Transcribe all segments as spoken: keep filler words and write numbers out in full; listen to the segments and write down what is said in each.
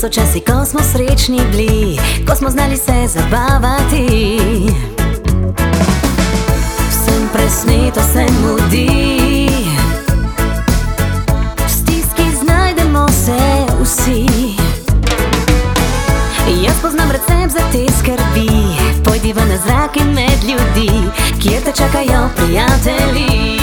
so časi, ko smo srečni bili, ko smo znali se zabavati. Vsem presneto se mudi, v stiski znajdemo se vsi. Jaz poznam recept za te skrbi, pojdi ven na zrak in med ljudi, kjer te čakajo prijatelji.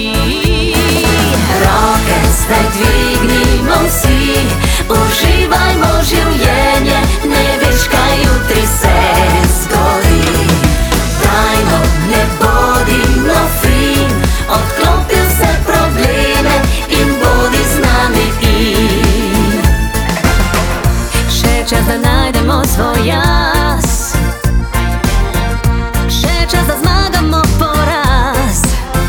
Roke zdaj dvignimo vsi, uživajmo življenje, ne veš, kaj jutri se zgodi. Dajmo, ne bodi no fin, odklopi vse probleme in bodi z nami in. Še čas, da najdemo svoj jaz, še čas, da zmagamo poraz.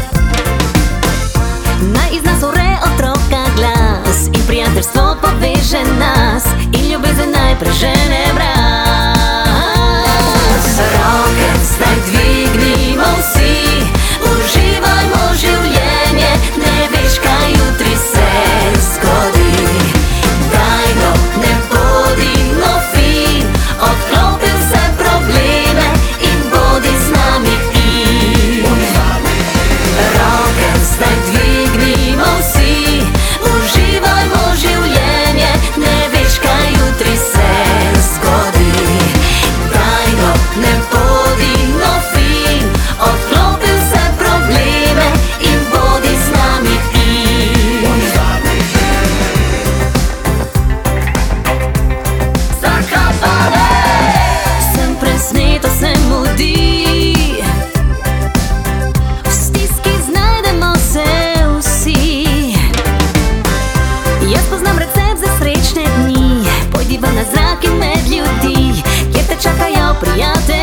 Naj iz nas ure otroka glas in prijateljstvo poveže nas in ljubezen naj prežene mraz. Roke zdaj dvignimo vsi, uživajmo življenje, ne veš, kaj jutri se zgodi. Dajno, ne bodi no fin, odklopi vse probleme in bodi z nami in. Roke zdaj dvignimo vsi, uživajmo življenje, ne veš, kaj jutri se zgodi. Dajno, ne bodi no fin, odklopi vse probleme in bodi z nami in. Zakopane! Sem presneto se mudi, v stiski znajdemo se vsi. Jaz poznam recept za srečne dni, pojdi ven na zrak in med ljudi, kjer te čakajo prijatelji.